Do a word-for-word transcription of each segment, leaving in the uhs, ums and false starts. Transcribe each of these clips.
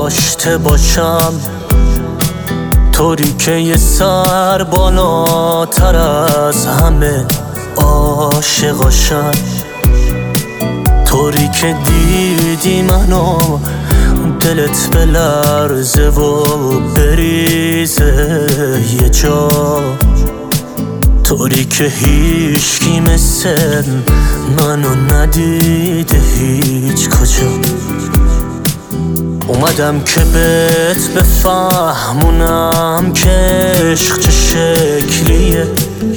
داشته باشم، طوری که یه سر بالاتر از همه عاشقاشم، طوری که دیدی منو دلت بلرزه و بریزه یه جا، طوری که هیچکی مثل منو ندیده هیچ کجا. اومدم که بهت بفهمونم که عشق چه شکلیه،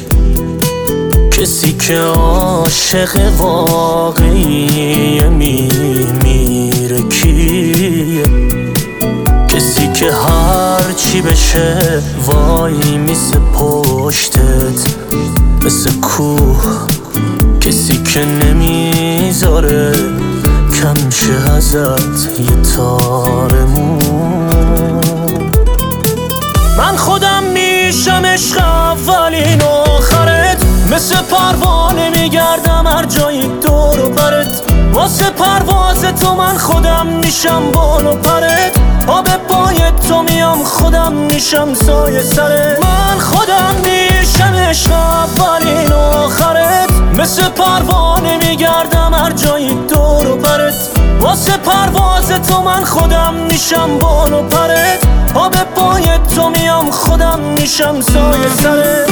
کسی که عاشق واقعیه میمیره کیه، کسی که هر چی بشه وای میسه پشتت مثل کوه، کسی که نمیذاره کم شه ازت یه تار مو. من خودم میشم عشق اولین آخرت، مثل پروانه میگردم هر جایی دور و برت، واسه پرواز تو من خودم میشم بال و پرت، آب پای تو میام خودم میشم سایه سرت. من خودم میشم عشق اولین آخرت، مثل پروانه میگردم هر جایی دور و برت، واسه پرواز تو من خودم میشم بال و پرت، آب پای تو میام خودم میشم سایه سرت.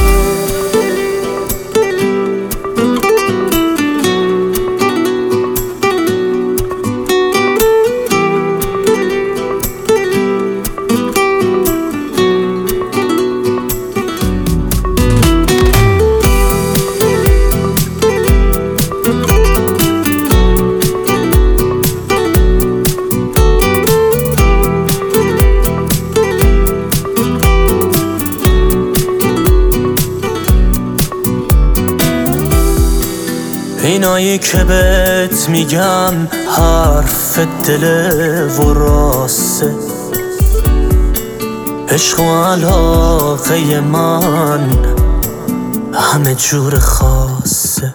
اینایی که بهت میگم حرف دل و راسته، عشق و علاقه من همه جور خاصه.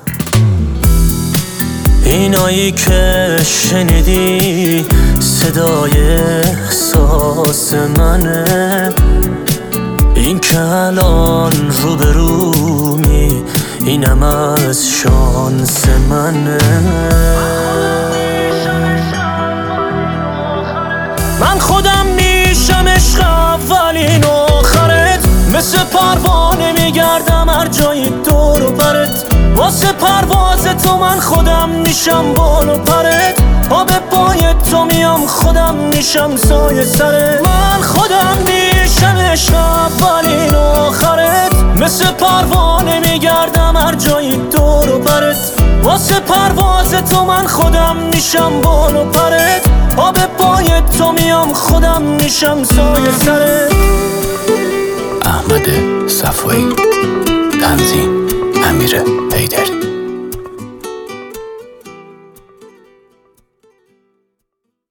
اینایی که شنیدی صدای احساس منه، این که الان روبرومی اینم از شانس منه. من خودم میشم عشق اولین آخرت، مثل پروانه میگردم هر جایی دور و برت، واسه پرواز تو من خودم میشم بال و پرت، آب پای تو میام خودم میشم سایه سرت. من خودم میشم عشق اولین آخرت، مثل پروانه میگردم هر جایی دور و برت، واسه پرواز تو من خودم میشم بال و پرت، آب پای تو میام خودم میشم سایه سرت. احمد صفایی، تنظیم امیر حیدری.